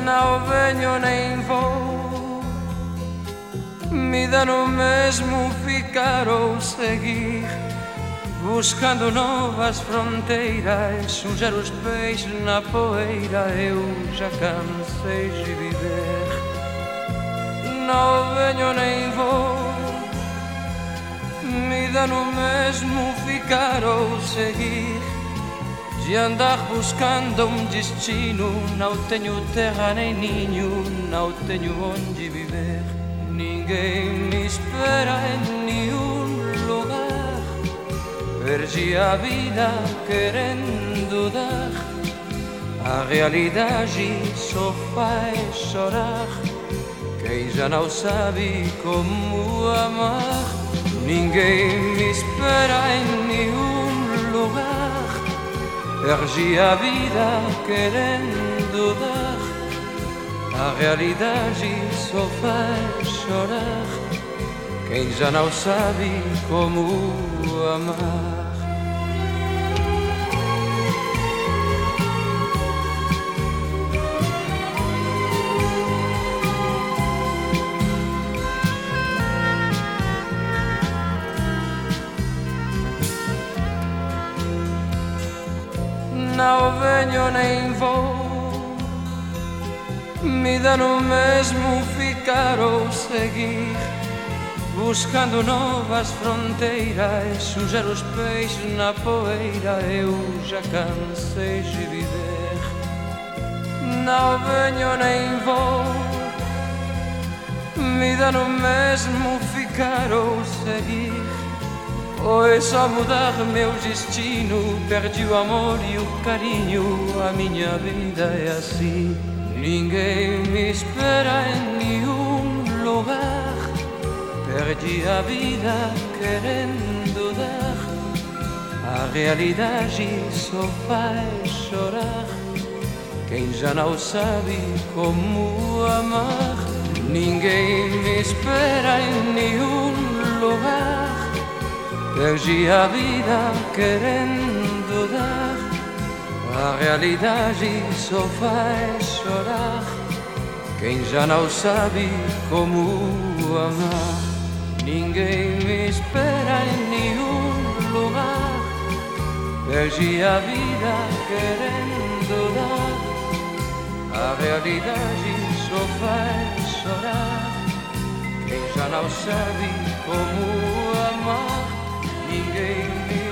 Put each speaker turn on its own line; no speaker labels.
Não venho nem vou, me dá no mesmo ficar ou seguir, buscando novas fronteiras, sujar os pés na poeira. Eu já cansei de viver. Não venho nem vou, me dá no mesmo ficar ou seguir, de andar buscando um destino. Não tenho terra nem ninho, não tenho onde viver. Ninguém me espera em nenhum lugar, perdi a vida querendo dar. A realidade só faz chorar quem já não sabe como amar. Ninguém me espera em nenhum lugar, perdi a vida querendo dar. A realidade só faz chorar quem já não sabe como amar. Não venho nem vou, me dá no mesmo ficar ou seguir, buscando novas fronteiras, sujar os pés na poeira. Eu já cansei de viver. Não venho nem vou, me dá no mesmo ficar ou seguir, pois só mudar meu destino, perdi o amor e o carinho. A minha vida é assim. Ninguém me espera em nenhum lugar, perdi a vida querendo dar. A realidade só faz chorar quem já não sabe como amar. Ninguém me espera em nenhum lugar, perdi a vida querendo dar. A realidade só faz chorar quem já não sabe como amar. Ninguém me espera em nenhum lugar, perdi a vida querendo dar. A realidade só faz chorar quem já não sabe como amar. Ninguém me